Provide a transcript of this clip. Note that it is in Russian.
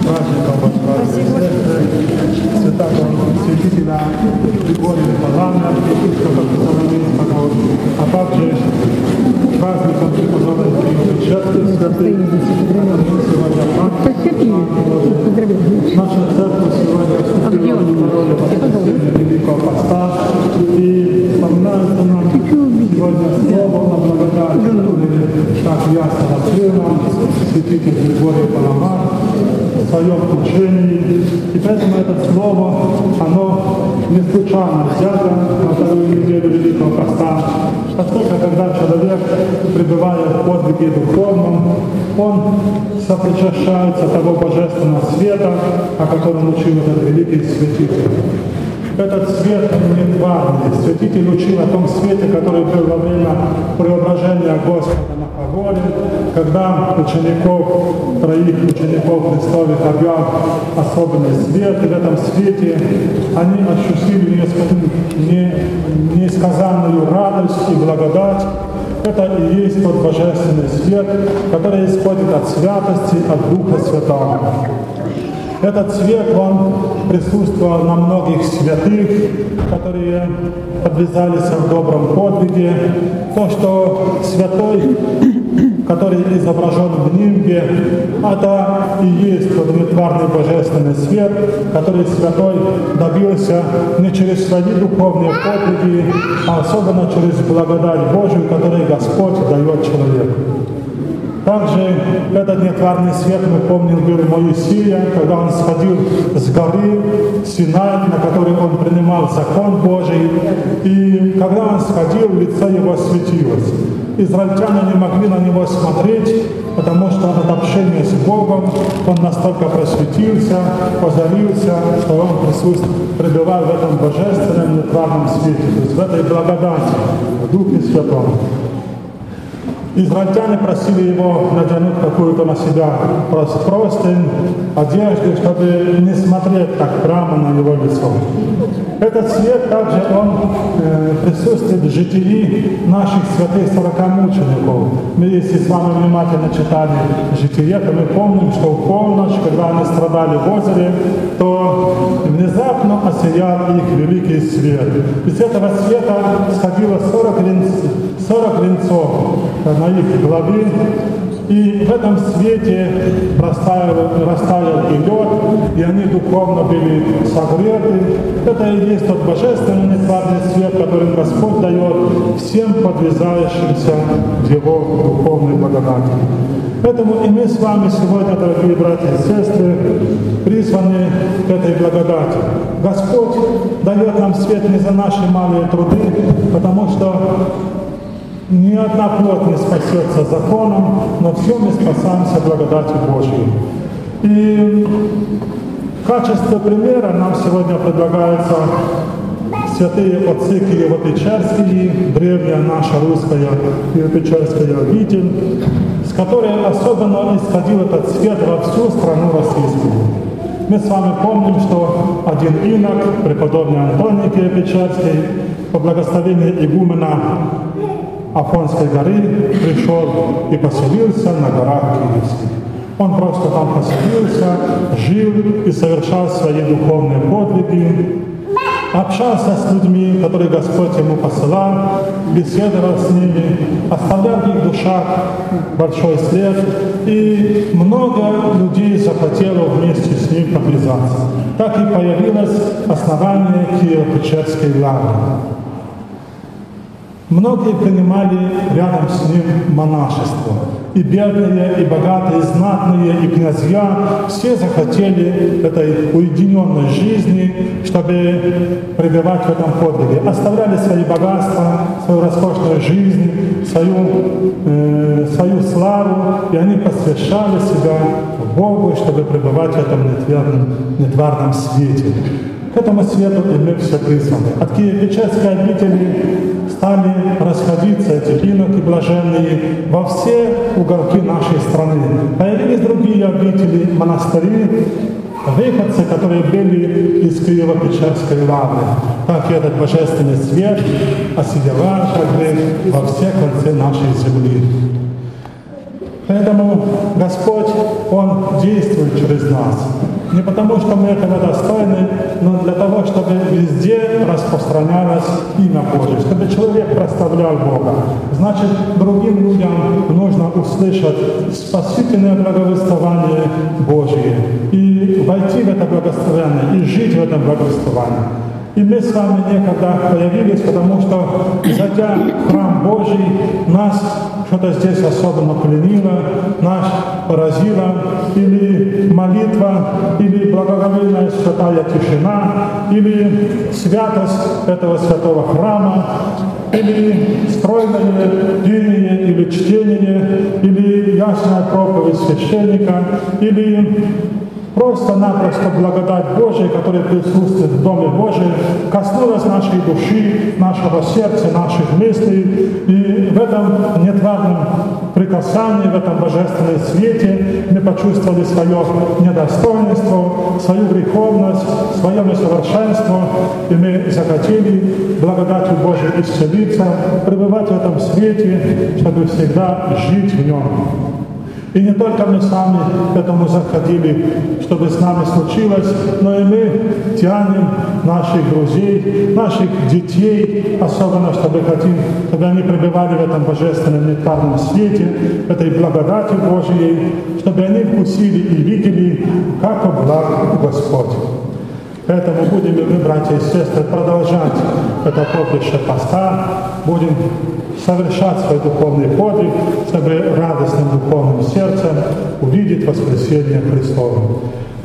праздником вас, братья и сестры, святого святителя Григория Паламя, епископа Соломейского, а также праздником преподобной Киево-Печерской святых. Сегодня наша церковь сегодня вступила в роль воскресения Великого Поста, и вспоминается нам сегодня слово о благодати, которое так ясно раскрыл нам святитель Григорий Паламар в своем учении. И поэтому это слово, оно не случайно взято на вторую неделю Великого Поста, поскольку когда человек, пребывая в подвиге духовном, он сопричащается того божественного света, о котором учил этот великий святитель. Этот свет не тварный. Святитель учил о том свете, который был во время преображения Господа на Фаворе, когда троих учеников Христовых объял особенный свет, и в этом свете они ощутили несказанную радость и благодать. Это и есть тот божественный свет, который исходит от святости, от Духа Святого. Этот свет, он присутствовал на многих святых, которые подвязались в добром подвиге. То, что святой, который изображен в нимбе, это и есть тот нетварный божественный свет, который святой добился не через свои духовные подвиги, а особенно через благодать Божию, которую Господь дает человеку. Также этот нетварный свет, мы помним, был Моисея, когда он сходил с горы Синай, на которой он принимал закон Божий. И когда он сходил, лицо его светилось. Израильтяне не могли на него смотреть, потому что от общения с Богом он настолько просветился, озарился, что он пребывал в этом божественном нетварном свете, то есть в этой благодати, в Духе Святом. Израильтяне просили его надянуть какую-то на себя простынь, одежду, чтобы не смотреть так прямо на его лицо. Этот свет также он присутствует в житии наших святых 40 мучеников. Мы, если с вами внимательно читали житие, то мы помним, что в полночь, когда они страдали в озере, то внезапно осиял их великий свет. Из этого света сходило 40 венцов на их голове, и в этом свете растаял и лед, и они духовно были согреты. Это и есть тот божественный нетварный свет, который Господь дает всем подвязающимся в Его духовной благодати. Поэтому и мы с вами сегодня, дорогие братья и сестры, призваны к этой благодати. Господь дает нам свет не за наши малые труды, потому что ни одна плоть не спасется законом, но все мы спасаемся благодатью Божьей. И в качестве примера нам сегодня предлагаются святые отцы Киево-Печерские, древняя наша русская Киево-Печерская обитель, с которой особенно исходил этот свет во всю страну российскую. Мы с вами помним, что один инок, преподобный Антоний Киево-Печерский, по благословению игумена Афонской горы пришел и поселился на горах Киевских. Он просто там поселился, жил и совершал свои духовные подвиги, общался с людьми, которые Господь ему посылал, беседовал с ними, оставлял в их душах большой след, и много людей захотело вместе с ним подвязаться. Так и появилось основание Киево-Печерской лавры. Многие принимали рядом с ним монашество. И бедные, и богатые, и знатные, и князья, все захотели этой уединенной жизни, чтобы пребывать в этом подвиге. Оставляли свои богатства, свою роскошную жизнь, свою славу, и они посвящали себя Богу, чтобы пребывать в этом нетварном свете. К этому свету и мы все призваны. От Киево-Печерской обители стали расходиться эти иноки блаженные во все уголки нашей страны. Появились другие обители, монастыри, выходцы, которые были из Киево-Печерской лавры. Так и этот божественный свет осиял во все концы нашей земли. Поэтому Господь, Он действует через нас. Не потому, что мы этого достойны, но для того, чтобы везде распространялось имя Божие, чтобы человек прославлял Бога. Значит, другим людям нужно услышать спасительное благовествование Божие и войти в это благословение, и жить в этом благословении. И мы с вами некогда появились, потому что, зайдя в храм Божий, нас что-то здесь особенно пленило, нас поразило, или молитва, или благоговейная святая тишина, или святость этого святого храма, или стройное пение, или чтение, или ясная проповедь священника, или просто-напросто благодать Божия, которая присутствует в Доме Божьем, коснулась нашей души, нашего сердца, наших мыслей. И в этом нетварном прикасании, в этом божественном свете мы почувствовали свое недостоинство, свою греховность, свое несовершенство. И мы захотели благодатью Божией исцелиться, пребывать в этом свете, чтобы всегда жить в нем. И не только мы сами к этому заходили, чтобы с нами случилось, но и мы тянем наших друзей, наших детей, особенно, чтобы хотим, чтобы они пребывали в этом божественном нетварном свете, в этой благодати Божией, чтобы они вкусили и видели, как благ Господь. Поэтому будем мы, братья и сестры, продолжать это поприще поста, будем совершать свой духовный подвиг, чтобы радостным духовным сердцем увидеть воскресение Христово.